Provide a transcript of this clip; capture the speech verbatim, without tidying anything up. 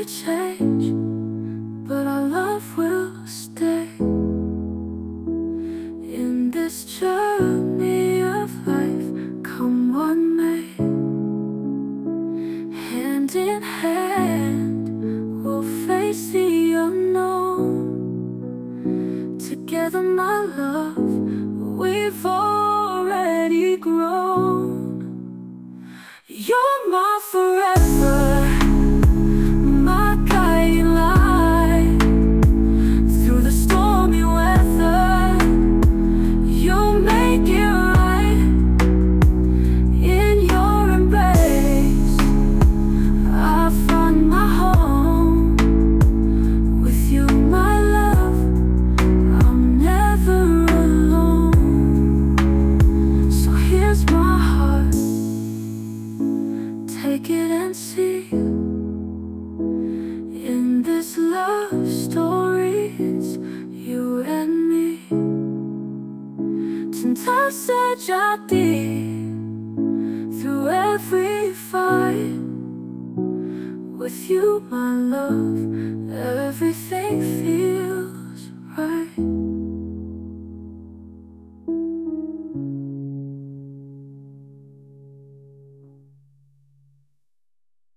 might change, but our love will stay. In this journey of life, come what may, hand in hand, we'll face the unknown. Together, my love, we've already grown. You're my forever, my guiding light. Through the stormy weather, you'll make it right. In your embrace, I find my home. With you, my love, I'm never alone. So here's my heart, take it and see. In this love story, it's you and me. Tentarse jadi through every fight. With you, my love, everything feels